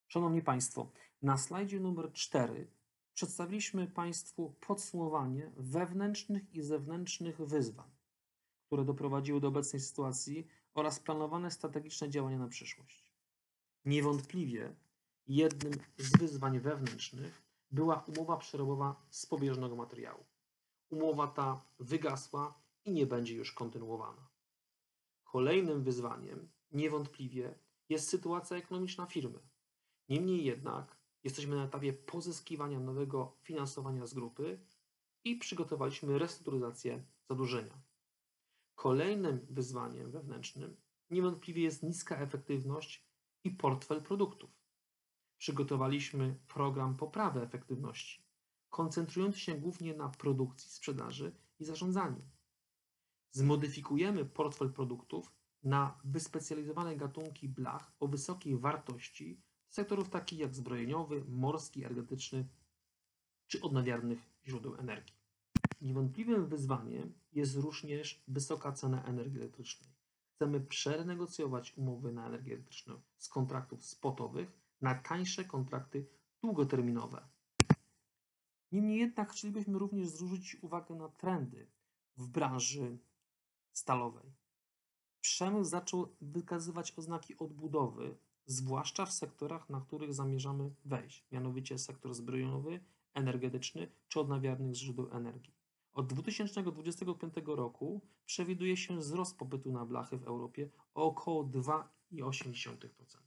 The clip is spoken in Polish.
Szanowni Państwo, na slajdzie numer 4 przedstawiliśmy Państwu podsumowanie wewnętrznych i zewnętrznych wyzwań, które doprowadziły do obecnej sytuacji oraz planowane strategiczne działania na przyszłość. Niewątpliwie jednym z wyzwań wewnętrznych była umowa przerobowa z pobieżnego materiału. Umowa ta wygasła i nie będzie już kontynuowana. Kolejnym wyzwaniem niewątpliwie jest sytuacja ekonomiczna firmy. Niemniej jednak jesteśmy na etapie pozyskiwania nowego finansowania z grupy i przygotowaliśmy restrukturyzację zadłużenia. Kolejnym wyzwaniem wewnętrznym niewątpliwie jest niska efektywność i portfel produktów. Przygotowaliśmy program poprawy efektywności, koncentrujący się głównie na produkcji, sprzedaży i zarządzaniu. Zmodyfikujemy portfel produktów na wyspecjalizowane gatunki blach o wysokiej wartości sektorów takich jak zbrojeniowy, morski, energetyczny czy odnawialnych źródeł energii. Niewątpliwym wyzwaniem jest również wysoka cena energii elektrycznej. Chcemy przenegocjować umowy na energię elektryczną z kontraktów spotowych na tańsze kontrakty długoterminowe. Niemniej jednak chcielibyśmy również zwrócić uwagę na trendy w branży stalowej. Przemysł zaczął wykazywać oznaki odbudowy, zwłaszcza w sektorach, na których zamierzamy wejść, mianowicie sektor zbrojeniowy, energetyczny czy odnawialnych źródeł energii. Od 2025 roku przewiduje się wzrost popytu na blachy w Europie o około 2,8%.